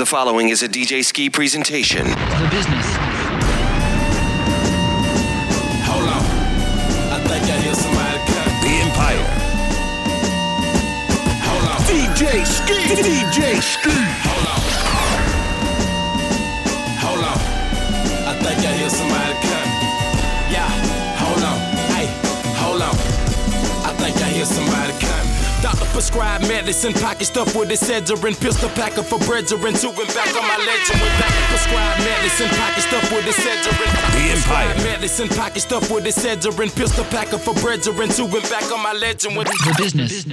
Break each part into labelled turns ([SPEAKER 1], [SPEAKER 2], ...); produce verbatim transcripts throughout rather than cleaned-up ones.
[SPEAKER 1] The following is a D J Ski presentation.
[SPEAKER 2] The business.
[SPEAKER 3] Hold on. I think I hear somebody coming.
[SPEAKER 4] The Empire.
[SPEAKER 3] Hold on.
[SPEAKER 4] D J Ski. D J Ski.
[SPEAKER 3] Hold on. Hold on. I think I hear somebody coming. Yeah. Hold on. Hey. Hold on. I think I hear somebody coming. Doctor prescribed medicine, pocket stuff with Excedrin, pistol packer for brethren, to and back on my legend. With doctor prescribed medicine, pocket stuff with Excedrin.
[SPEAKER 4] The Empire.
[SPEAKER 3] Medicine, pocket stuff with Excedrin, pistol packer for brethren, to and back on my legend. With
[SPEAKER 2] The business.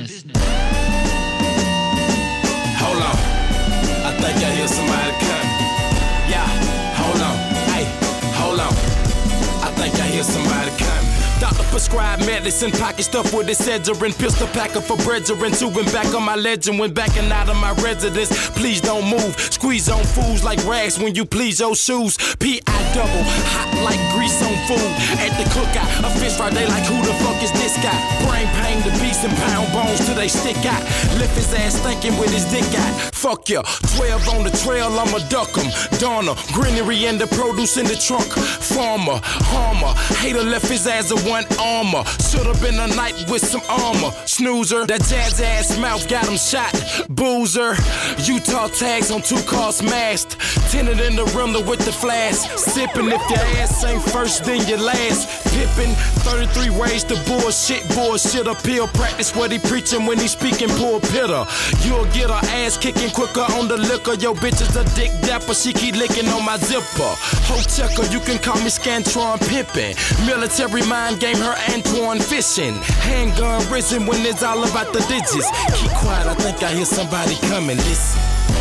[SPEAKER 3] Hold on, I think I hear somebody coming. Yeah, hold on, hey, hold on. I think I hear somebody coming. Doctor prescribed medicine, pocket stuff with Excedrin, pistol packer for brethren, to and back on my legend. When backing out of my residence, please don't move. Squeeze on fools like rags when you please your shoes. P I double, hot like grease on food. At the cookout, a fish fry, they like, who the fuck is this guy? Brain pain, the beast and pound bones till they stick out. Lift his ass thinking with his dick out. Fuck ya, twelve on the trail, I'ma duck him. Donner, greenery and the produce in the trunk. Farmer, harmer, hater left his ass a one armor. Should've been a night with some armor. Snoozer, that jazz ass mouth got him shot. Boozer, Utah tags on two cars smashed. Tinted in the rimmer with the flash. Sipping, if your ass ain't first, then your last. Pippin', thirty-three ways to bullshit. Bullshit appeal, practice what he preaching when he speaking pulpitter. You'll get her ass kicking quicker on the liquor. Yo, bitch is a dick dapper, she keep licking on my zipper. Ho checker, you can call me Scantron pimpin'. Military mind game, her Antoine fishing. Handgun risen when it's all about the digits. Keep quiet, I think I hear somebody coming. Listen.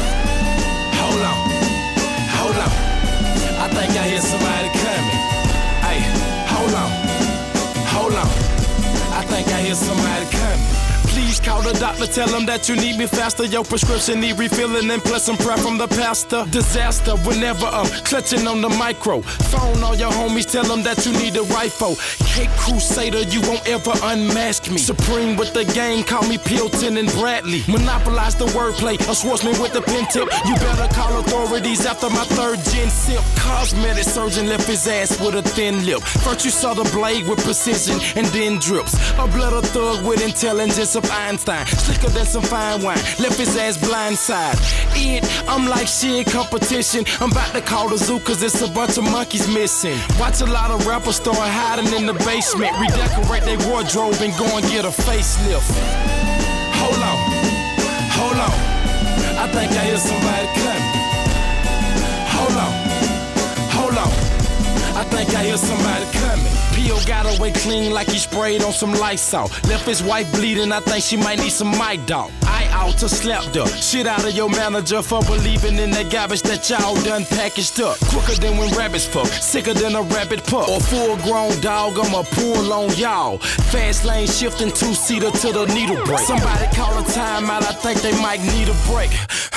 [SPEAKER 3] Hold on, hold on. I think I hear somebody coming. Hey, hold on, hold on. I think I hear somebody coming. Please call the doctor, tell him that you need me faster. Your prescription need refilling and plus some prep from the pastor. Disaster whenever I'm clutching on the micro. Phone all your homies, tell them that you need a rifle. Cape Crusader, you won't ever unmask me. Supreme with the game, call me Pilton and Bradley. Monopolize the wordplay, a Schwarzman with the pen tip. You better call authorities after my third gen sip. Cosmetic surgeon left his ass with a thin lip. First you saw the blade with precision and then drips. A blood thug with intelligence of Einstein, slicker than some fine wine, left his ass blindside. It, I'm like shit competition. I'm about to call the zoo cause it's a bunch of monkeys missing. Watch a lot of rappers start hiding in the basement, redecorate their wardrobe and go and get a facelift. Hold on, hold on, I think I hear somebody coming. Hold on, hold on, I think I hear somebody coming. P O got away clean like he sprayed on some Lysol. Left his wife bleeding, I think she might need some My Dog. I out to slap the shit out of your manager for believing in that garbage that y'all done packaged up. Quicker than when rabbits fuck, sicker than a rabbit pup. Or full grown dog, I'ma pull on y'all. Fast lane shifting two-seater to the needle break. Somebody call a timeout, I think they might need a break.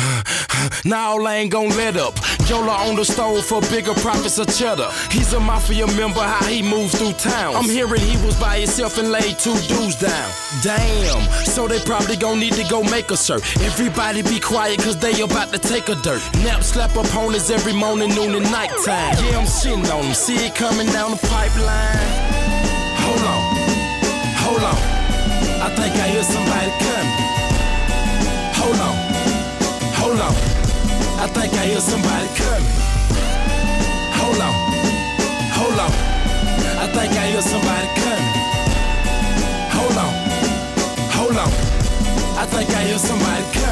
[SPEAKER 3] Now I ain't gon' let up. Yola on the stove for bigger profits of cheddar. He's a mafia member, how he moves through town. I'm hearing he was by himself and laid two dudes down. Damn, so they probably gon' need to go make a shirt. Everybody be quiet cause they about to take a dirt. Nap slap opponents every morning, noon and nighttime. Yeah, I'm shitting on them, see it coming down the pipeline. Hold on, hold on, I think I hear somebody coming. Hold on, hold on, I think I hear somebody coming. Hold on, hold on, I think I hear somebody coming. Hold on, hold on, I think I hear somebody coming.